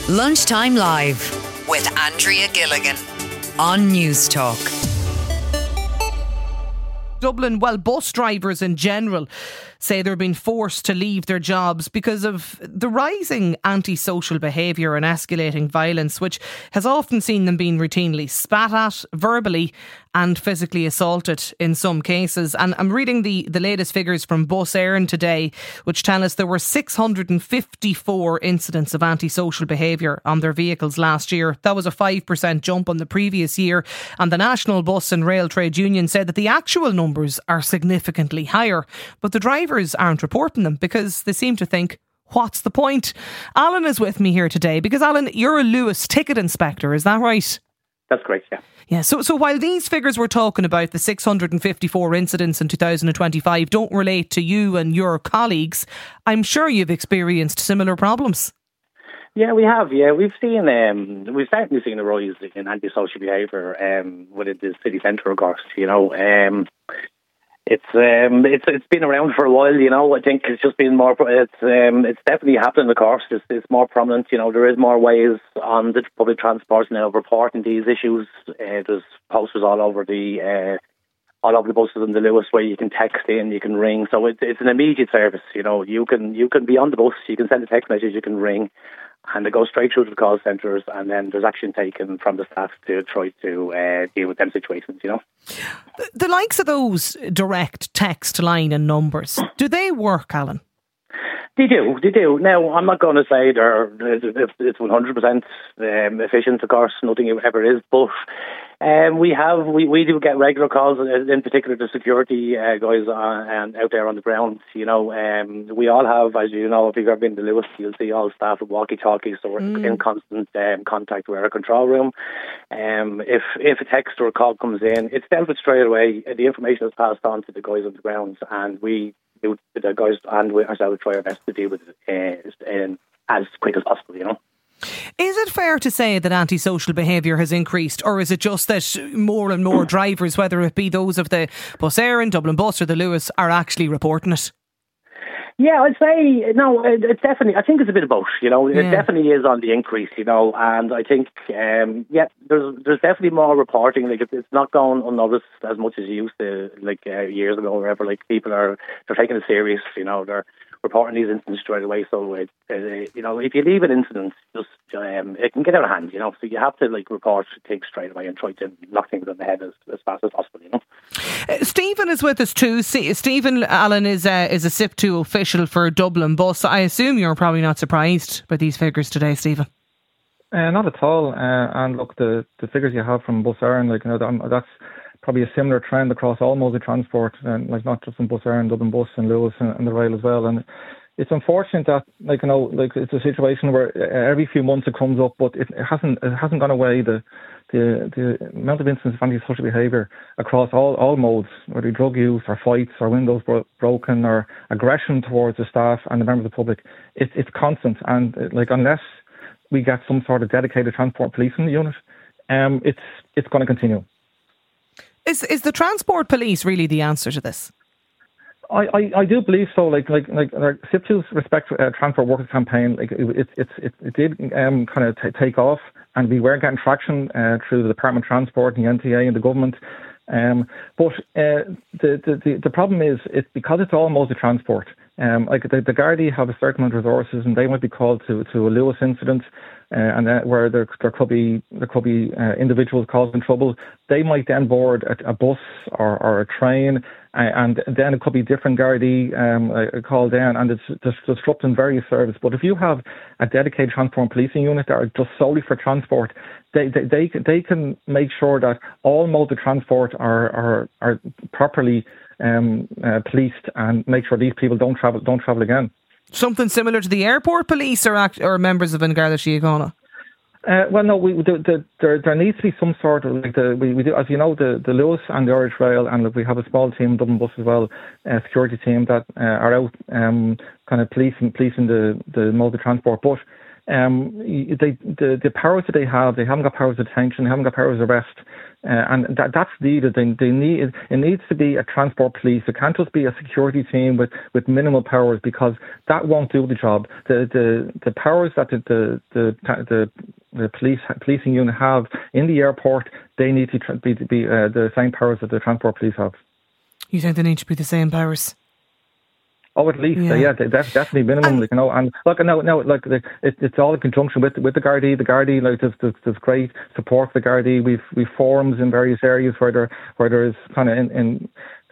Lunchtime Live with Andrea Gilligan on News Talk. Dublin, bus drivers in general say they're being forced to leave their jobs because of the rising antisocial behaviour and escalating violence, which has often seen them being routinely spat at, verbally and physically assaulted in some cases. And I'm reading the latest figures from Bus Éireann today, which tell us there were 654 incidents of antisocial behaviour on their vehicles last year. That was a 5% jump on the previous year. And the National Bus and Rail Trade Union said that the actual numbers are significantly higher, but the drivers aren't reporting them because they seem to think, what's the point? Alan is with me here today because, Alan, you're a Luas ticket inspector, is that right? That's correct, yeah. Yeah, so while these figures we're talking about, the 654 incidents in 2025, don't relate to you and your colleagues, I'm sure you've experienced similar problems. Yeah, we have. Yeah, we've certainly seen a rise in antisocial behaviour within the city centre, of course. It's been around for a while. I think it's just been more. It's definitely happening. Of course, it's more prominent. There is more ways on the public transport now of reporting these issues. There's posters all over the buses in the Luas where you can text in, you can ring. So it's an immediate service. You can be on the bus, you can send a text message, you can ring, and it goes straight through to the call centres, and then there's action taken from the staff to try to deal with them situations, The likes of those direct text line and numbers, do they work, Alan? They do. Now, I'm not going to say it's 100% efficient, of course, nothing ever is, but we do get regular calls, in particular the security guys out there on the ground. We all have, as you know, if you've ever been to Luas, you'll see all staff with walkie-talkies, so we're in constant contact with our control room. If a text or a call comes in, it's dealt with straight away. The information is passed on to the guys on the ground, and the guys and we ourselves try our best to deal with it as quick as possible, Is it fair to say that antisocial behaviour has increased, or is it just that more and more drivers, whether it be those of the Bus Éireann, Dublin Bus or the Luas, are actually reporting it? Yeah, I'd say, no, it's definitely, I think it's a bit of both, It definitely is on the increase, and I think, there's definitely more reporting. Like, it's not going unnoticed as much as it used to, years ago or whatever. Like, people they're taking it serious, they're reporting these incidents straight away. So, if you leave an incident, it can get out of hand, So you have to, report things straight away and try to knock things on the head as fast as possible, Stephen is with us too. Stephen Allen is a SIP2 official for Dublin Bus. I assume you're probably not surprised by these figures today, Stephen. Not at all. And look, the figures you have from Bus Éireann, that's probably a similar trend across all modes of transport, and not just from Bus Éireann, Dublin Bus and Luas and the rail as well. And it's unfortunate that it's a situation where every few months it comes up, but it hasn't gone away. The amount of incidents of antisocial behaviour across all modes, whether drug use or fights or windows broken or aggression towards the staff and the members of the public, it's constant. And unless we get some sort of dedicated transport policing unit, it's going to continue. Is the transport police really the answer to this? I do believe so. SIP2's Respect Transport Workers campaign, it did kind of take off, and we were getting traction through the Department of Transport and the NTA and the government. But the problem is, it's because it's all modes of transport. The Gardaí have a certain amount of resources, and they might be called to a Luas incident, and where there could be individuals causing trouble. They might then board a bus or a train, and then it could be different Gardaí called in, and it's disrupting various services. But if you have a dedicated transport and policing unit that are just solely for transport, they can make sure that all modes of transport are properly policed and make sure these people don't travel again. Something similar to the airport police or members of An Garda Síochána? Well, no, there needs to be some sort of, we do, as you know, the Luas and the Irish Rail, and we have a small team, Dublin Bus as well, a security team that are out kind of policing the mode of transport. But the powers that they haven't got powers of detention, they haven't got powers of arrest, and that's needed. It needs to be a transport police. It can't just be a security team with minimal powers, because that won't do the job. The powers that the policing unit have in the airport, they need to be the same powers that the transport police have. You think they need to be the same powers? Oh, at least, that's definitely minimum. And look, no, it's all in conjunction with the Gardaí. The Gardaí, there's great support for the Gardaí. We've forums in various areas where there is the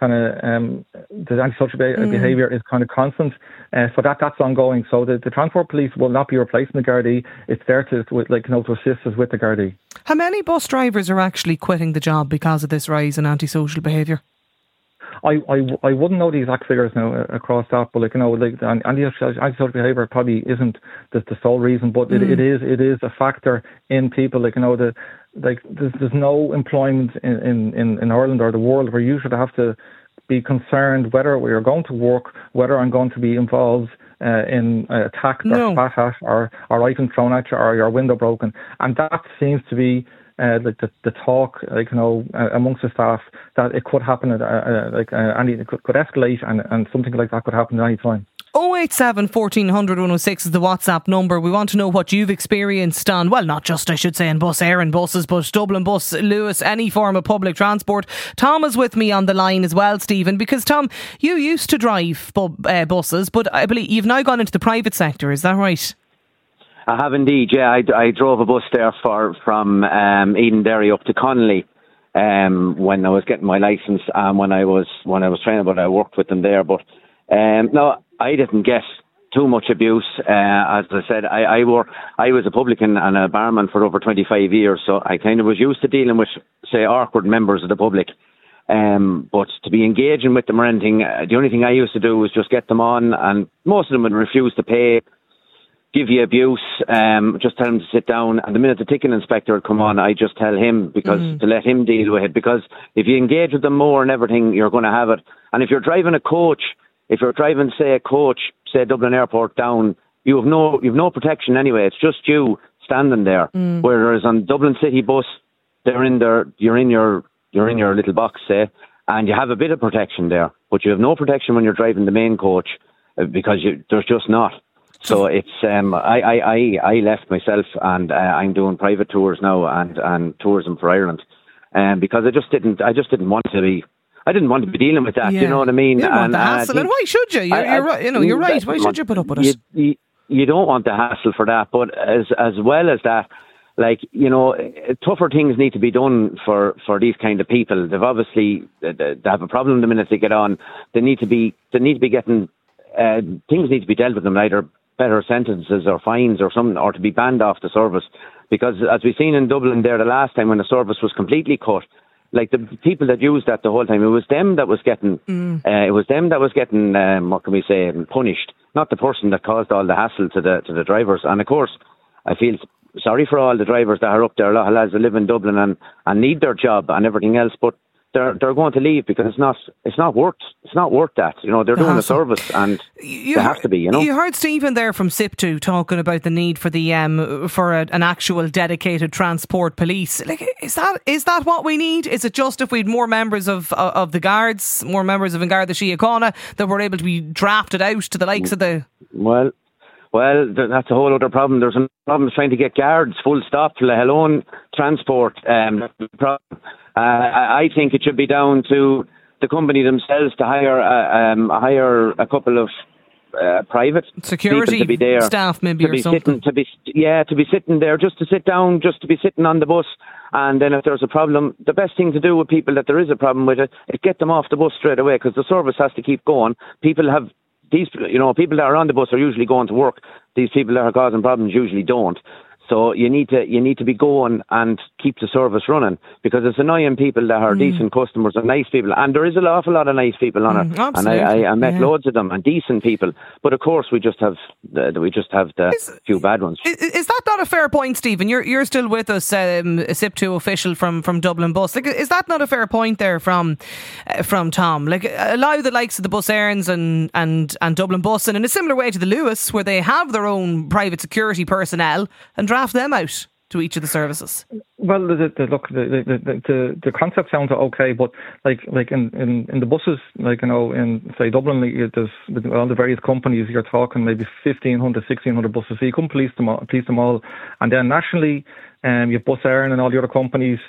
antisocial behaviour is kind of constant. So that's ongoing. So the transport police will not be replacing the Gardaí. It's there to assist us with the Gardaí. How many bus drivers are actually quitting the job because of this rise in antisocial behaviour? I wouldn't know the exact figures now across that, but antisocial behaviour probably isn't the sole reason, but it is a factor in people. There's no employment in Ireland or the world where you should have to be concerned whether we are going to work, whether I'm going to be involved in attack or spat at or items thrown at you or your window broken, and that seems to be the talk, amongst the staff, that it could happen it could escalate and something like that could happen at any time. 087 1400 106 is the WhatsApp number. We want to know what you've experienced on, well, not just, I should say, in Bus Éireann buses, but Dublin Bus, Lewis, any form of public transport. Tom is with me on the line as well, Stephen, because Tom, you used to drive buses, but I believe you've now gone into the private sector, is that right? I have indeed, yeah. I drove a bus there from Edenderry up to Connolly when I was getting my licence, and when I was training, but I worked with them there. But no, I didn't get too much abuse. As I said, I was a publican and a barman for over 25 years, so I kind of was used to dealing with, say, awkward members of the public. But to be engaging with them or anything, the only thing I used to do was just get them on, and most of them would refuse to pay, give you abuse, just tell him to sit down, and the minute the ticketing inspector would come on, I just tell him to let him deal with it, because if you engage with them more and everything, you're going to have it. And if you're driving a coach, say Dublin Airport down, you've no protection anyway. It's just you standing there. Whereas on Dublin City bus, you're in your little box, say, and you have a bit of protection there, but you have no protection when you're driving the main coach, because there's just not. So it's I left myself, and I'm doing private tours now and tourism for Ireland, because I just didn't want to be. I didn't want to be dealing with that. Yeah. You know what I mean? You don't want the hassle, and why should you? You're right. You're right. Why should you put up with it? You don't want the hassle for that, but as well as that, tougher things need to be done for these kind of people. They've obviously they have a problem the minute they get on. They need to be getting things need to be dealt with them, either better sentences or fines or something, or to be banned off the service. Because as we've seen in Dublin there the last time when the service was completely cut, like the people that used that the whole time, it was them that was getting what can we say, punished, not the person that caused all the hassle to the drivers. And of course, I feel sorry for all the drivers that are up there, a lot of lads that live in Dublin and need their job and everything else, but they're going to leave because it's not worth that. They're doing a service, and they have to be. You heard Stephen there from SIPTU talking about the need for the an actual dedicated transport police. Like, is that what we need? Is it just if we had more members of the guards, more members of An Garda Síochána, that we're able to be drafted out to the likes of the? Well, that's a whole other problem. There's a problem trying to get guards, full stop, let alone transport. I think it should be down to the company themselves to hire a couple of private security people to be there, staff maybe, or something. To be sitting there, just to sit down, just to be sitting on the bus. And then if there's a problem, the best thing to do with people that there is a problem with it is get them off the bus straight away, because the service has to keep going. People that are on the bus are usually going to work. These people that are causing problems usually don't. So you need to be going and keep the service running, because it's annoying people that are decent customers and nice people, and there is an awful lot of nice people on it, and I met loads of them and decent people. But of course, we just have the few bad ones. Is that not a fair point, Stephen? You're still with us, SIP2 official from Dublin Bus. Like, is that not a fair point there from Tom? Like, allow the likes of the Bus Éireann and Dublin Bus, and in a similar way to the Luas, where they have their own private security personnel, and draft them out to each of the services. Well, the concept sounds okay, but like in the buses, like, you know, in say Dublin, there's all the various companies. You're talking maybe 1,500, 1,600 buses. So you couldn't police them all. And then nationally, you have Bus Éireann and all the other companies.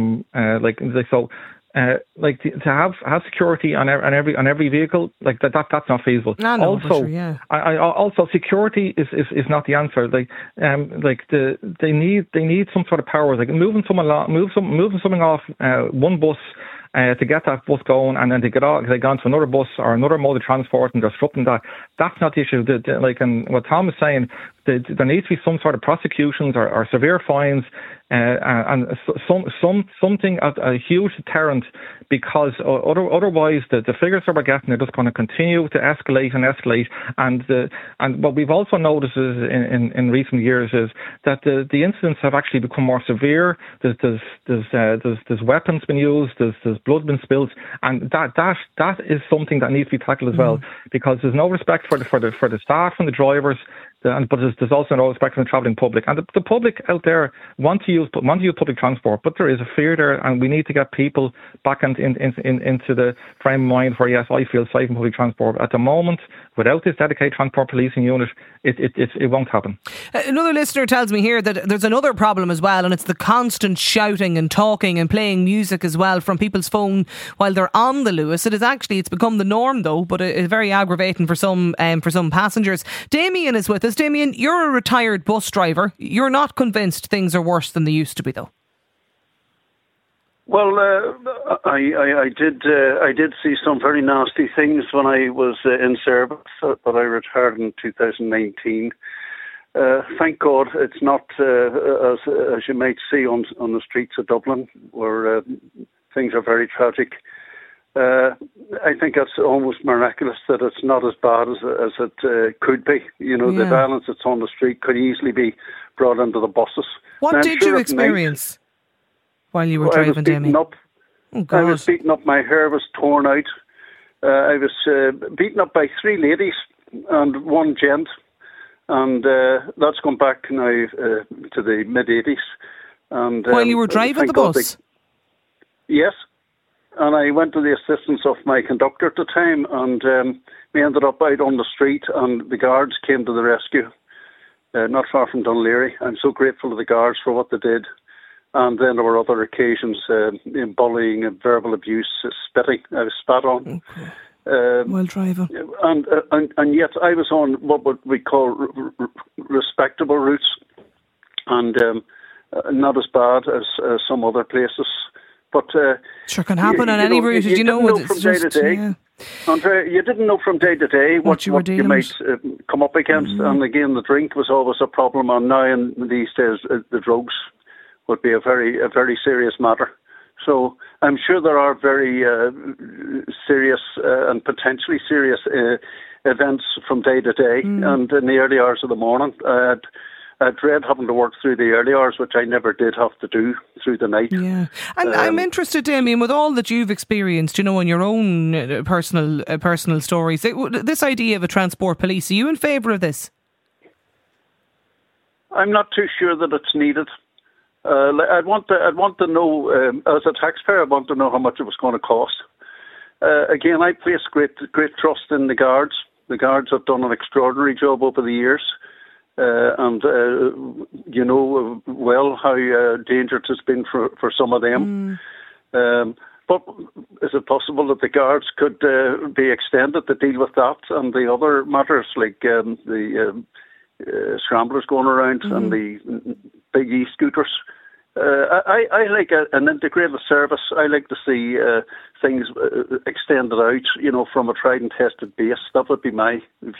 To have security on every vehicle, like that's not feasible. Also, security is not the answer. They need some sort of powers, like moving something off one bus to get that bus going, and then they get onto another bus or another mode of transport and disrupting that. That's not the issue. And what Tom is saying, there needs to be some sort of prosecutions or severe fines, and something a huge deterrent, because otherwise the figures that we're getting are just going to continue to escalate. And what we've also noticed is in recent years is that the incidents have actually become more severe. There's weapons been used. There's blood been spilled, and that is something that needs to be tackled as well, because there's no respect for the staff and the drivers. But there's also no respect for the travelling public, and the public out there want to use public transport, but there is a fear there, and we need to get people back into the frame of mind where, yes, I feel safe in public transport. At the moment, without this dedicated transport policing unit, it won't happen. Another listener tells me here that there's another problem as well, and it's the constant shouting and talking and playing music as well from people's phone while they're on the Luas. It's become the norm though, but it's very aggravating for some passengers. Damien is with us. Damien, you're a retired bus driver. You're not convinced things are worse than they used to be, though. Well, I did see some very nasty things when I was in service, but I retired in 2019. Thank God it's not as you might see on the streets of Dublin, where things are very tragic. I think it's almost miraculous that it's not as bad as it could be. You know, the violence that's on the street could easily be brought into the buses. What did you experience while you were driving, Damien? I was beaten up. My hair was torn out. I was beaten up by 3 ladies and 1 gent. And that's gone back now to the mid-80s. And while you were driving the bus? Yes. And I went to the assistance of my conductor at the time, and we ended up out on the street, and the guards came to the rescue, not far from Dunleary. I'm so grateful to the guards for what they did. And then there were other occasions, bullying and verbal abuse, spitting. I was spat on. Okay. While driving. And yet I was on what we call respectable routes, and not as bad as some other places. But sure can happen on any route. You didn't know from day to day. Yeah. And you didn't know from day to day what you might come up against. And again, the drink was always a problem. And now in these days, the drugs would be a very serious matter. So I'm sure there are very serious and potentially serious events from day to day, and in the early hours of the morning. I dread having to work through the early hours, which I never did have to do through the night. Yeah, and I'm interested, Damien, with all that you've experienced, you know, in your own personal stories. This idea of a transport police, are you in favour of this? I'm not too sure that it's needed. I'd want to know, as a taxpayer, I want to know how much it was going to cost. Again, I place great trust in the guards. The guards have done an extraordinary job over the years. And you know well how dangerous it's been for some of them. But is it possible that the guards could be extended to deal with that and the other matters, like the scramblers going around and the big e-scooters? I like an integrated service. I like to see things extended out, you know, from a tried and tested base. That would be my view.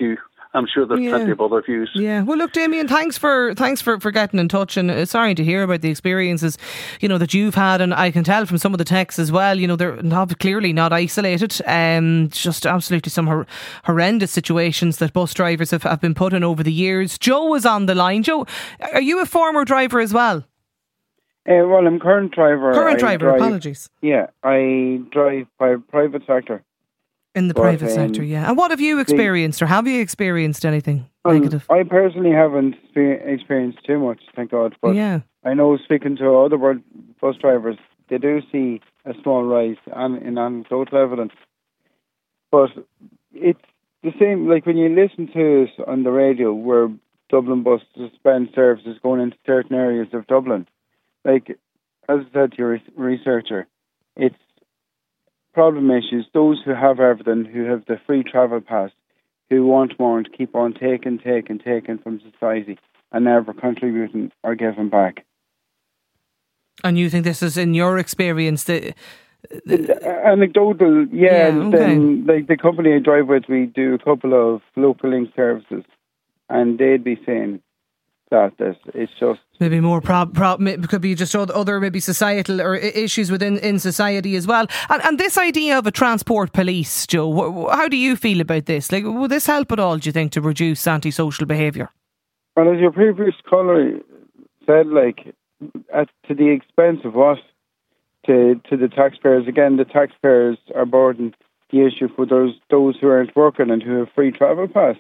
I'm sure there's plenty of other views. Yeah. Well, look, Damien, thanks for getting in touch, and sorry to hear about the experiences, that you've had, and I can tell from some of the texts as well, they're clearly not isolated. Just absolutely some horrendous situations that bus drivers have been put in over the years. Joe is on the line. Joe, are you a former driver as well? Well, I'm current driver. Apologies. Yeah, I drive by private sector. In the private sector, yeah. And what have you experienced, or have you experienced anything negative? I personally haven't experienced too much, thank God. But I know, speaking to other bus drivers, they do see a small rise in anecdotal evidence. But it's the same, like when you listen to us on the radio, where Dublin Bus suspend services going into certain areas of Dublin. Like, as I said to your researcher, it's problem issues, those who have everything, who have the free travel pass, who want more and keep on taking from society and never contributing or giving back. And you think this is, in your experience, anecdotal, yeah. And then, like the company I drive with, we do a couple of local link services, and they'd be saying that it's just maybe more it could be just other maybe societal or issues in society as well. And this idea of a transport police, Joe, how do you feel about this? Like, will this help at all, do you think, to reduce antisocial behaviour? Well, as your previous caller said, like, to the expense of what? To the taxpayers. Again, the taxpayers are burdening the issue for those who aren't working and who have free travel pass.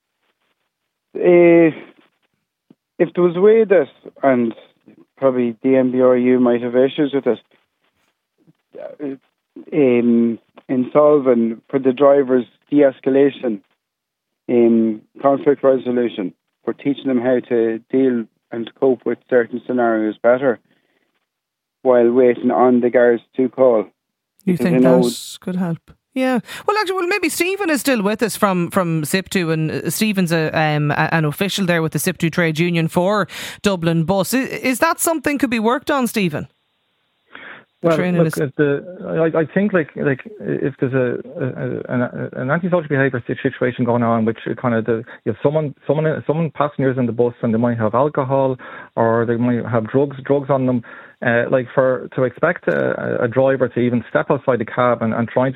If there was a way that, and probably the MBRU might have issues with it, in solving for the drivers de-escalation, in conflict resolution, for teaching them how to deal and cope with certain scenarios better while waiting on the guards to call. You think that could help? Yeah. Well, actually, maybe Stephen is still with us from SIPTU, and Stephen's an official there with the SIPTU trade union for Dublin Bus. Is that something could be worked on, Stephen? Well, look, I think like if there's an antisocial behaviour situation going on, which kind of you have someone passengers in the bus, and they might have alcohol or they might have drugs on them. To expect a driver to even step outside the cab and trying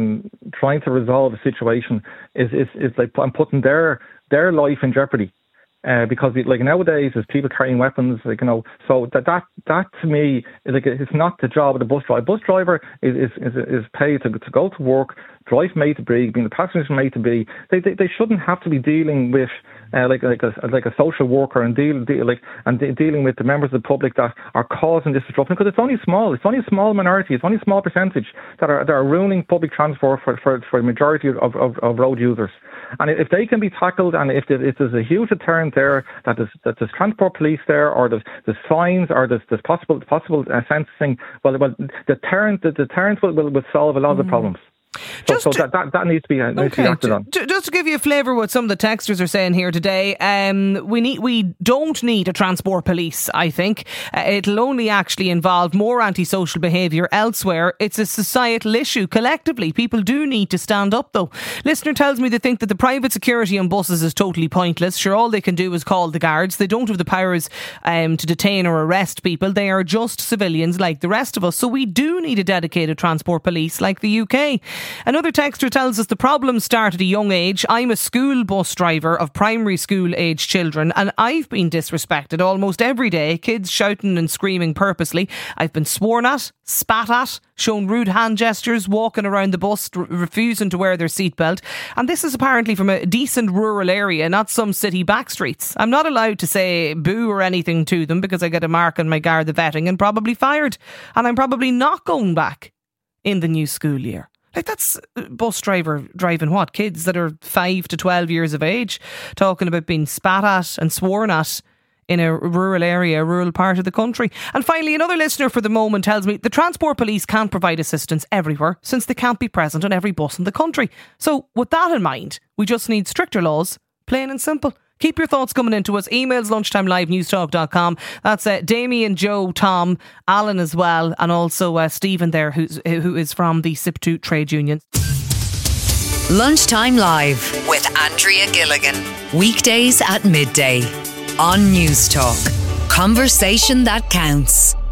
to resolve a situation is like I'm putting their life in jeopardy. Because like nowadays there's people carrying weapons, so that to me is like, it's not the job of the bus driver. Bus driver is paid to go to work, drive from A to B, being the passengers from A to B. They shouldn't have to be dealing with like a social worker and dealing with the members of the public that are causing this disruption, because it's only a small minority, it's only a small percentage that are ruining public transport for the majority of road users. And if they can be tackled, and if there's a huge deterrent there, that there's transport police there, or there's fines, or there's possible sentencing, well, the deterrent will solve a lot of the problems. So that needs to be acted on. Just to give you a flavour what some of the texters are saying here today, we don't need a transport police, I think. It'll only actually involve more antisocial behaviour elsewhere. It's a societal issue. Collectively, people do need to stand up, though. Listener tells me they think that the private security on buses is totally pointless. Sure, all they can do is call the guards. They don't have the powers to detain or arrest people. They are just civilians like the rest of us. So we do need a dedicated transport police like the UK. Another texter tells us the problems start at a young age. I'm a school bus driver of primary school age children, and I've been disrespected almost every day. Kids shouting and screaming purposely. I've been sworn at, spat at, shown rude hand gestures, walking around the bus, refusing to wear their seatbelt. And this is apparently from a decent rural area, not some city backstreets. I'm not allowed to say boo or anything to them because I get a mark on my Garda vetting and probably fired. And I'm probably not going back in the new school year. Like, that's bus driver driving what? Kids that are 5 to 12 years of age, talking about being spat at and sworn at in a rural area, a rural part of the country. And finally, another listener for the moment tells me the transport police can't provide assistance everywhere since they can't be present on every bus in the country. So with that in mind, we just need stricter laws, plain and simple. Keep your thoughts coming into us. Emails lunchtimelive@newstalk.com. That's Damien, Joe, Tom, Alan as well, and also Stephen there, who is from the SIPTU trade union. Lunchtime Live with Andrea Gilligan. Weekdays at midday on News Talk. Conversation that counts.